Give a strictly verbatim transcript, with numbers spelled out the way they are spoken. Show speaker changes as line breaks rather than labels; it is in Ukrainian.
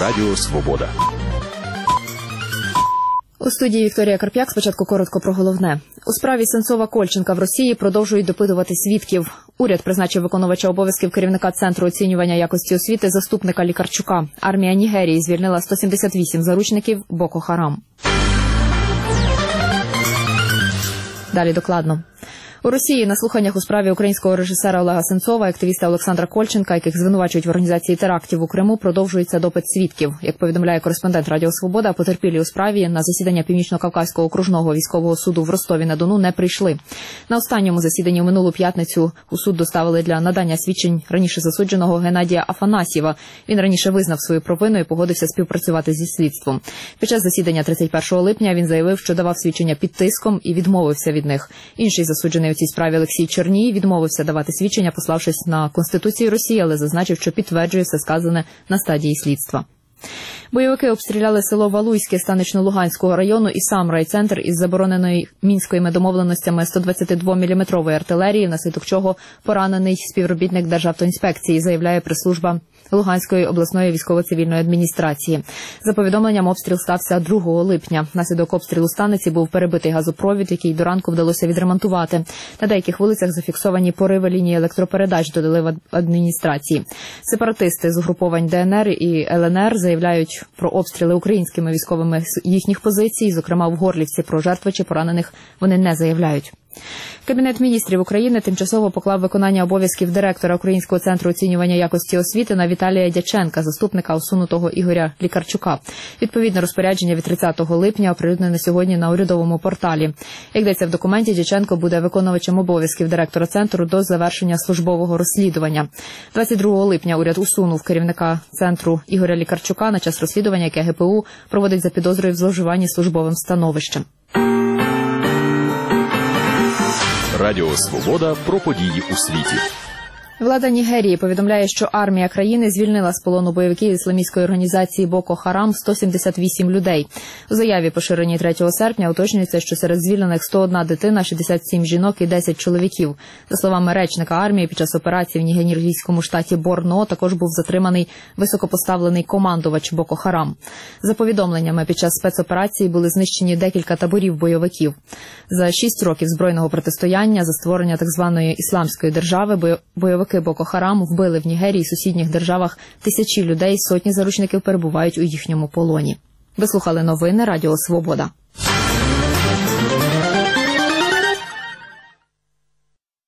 Радіо Свобода.
У студії Вікторія Карп'як. Спочатку коротко про головне. У справі Сенцова-Кольченка в Росії продовжують допитувати свідків. Уряд призначив виконувача обов'язків керівника Центру оцінювання якості освіти заступника Лікарчука. Армія Нігерії звільнила сто сімдесят вісім заручників Боко-Харам. Далі докладно. У Росії на слуханнях у справі українського режисера Олега Сенцова, активіста Олександра Кольченка, яких звинувачують в організації терактів у Криму, продовжується допит свідків. Як повідомляє кореспондент Радіо Свобода, потерпілі у справі на засідання Північно-Кавказького окружного військового суду в Ростові-на-Дону не прийшли. На останньому засіданні у минулу п'ятницю у суд доставили для надання свідчень раніше засудженого Геннадія Афанасьєва. Він раніше визнав свою провину і погодився співпрацювати зі слідством. Під час засідання тридцять першого липня він заявив, що давав свідчення під тиском і відмовився від них. Інший засуджений у цій справі Олексій Черній відмовився давати свідчення, пославшись на Конституцію Росії, але зазначив, що підтверджує все сказане на стадії слідства. Бойовики обстріляли село Валуйське Станично-Луганського району і сам райцентр із забороненої мінськими домовленостями сто двадцятидвоміліметрової артилерії, внаслідок чого поранений співробітник Державтоінспекції, заявляє прес-служба Луганської обласної військово-цивільної адміністрації. За повідомленням, обстріл стався другого липня. Внаслідок обстрілу станиці був перебитий газопровід, який до ранку вдалося відремонтувати. На деяких вулицях зафіксовані пориви лінії електропередач, додали в адміністрації. Сепаратисти з угруповань Де Ен Ер і Ел Ен Ер заявляють про обстріли українськими військовими їхніх позицій, зокрема в Горлівці. Про жертв чи поранених вони не заявляють. Кабінет міністрів України тимчасово поклав виконання обов'язків директора Українського центру оцінювання якості освіти на Віталія Дяченка, заступника усунутого Ігоря Лікарчука. Відповідне розпорядження від тридцятого липня оприлюднене сьогодні на урядовому порталі. Як йдеться в документі, Дяченко буде виконувачем обов'язків директора центру до завершення службового розслідування. двадцять другого липня уряд усунув керівника центру Ігоря Лікарчука на час розслідування, яке Ге Пе У проводить за підозрою в зловживанні службовим становищем.
Радіо Свобода про події у світі.
Влада Нігерії повідомляє, що армія країни звільнила з полону бойовиків ісламістської організації Боко-Харам сто сімдесят вісім людей. У заяві, поширеній третього серпня, уточнюється, що серед звільнених сто одна дитина, шістдесят сім жінок і десять чоловіків. За словами речника армії, під час операції в нігерійському штаті Борно також був затриманий високопоставлений командувач Боко-Харам. За повідомленнями, під час спецоперації були знищені декілька таборів бойовиків. За шість років збройного протистояння за створення так званої ісламської держави бойовики Боко-Харам вбили в Нігерії і сусідніх державах тисячі людей, сотні заручників перебувають у їхньому полоні. Ви слухали новини Радіо Свобода.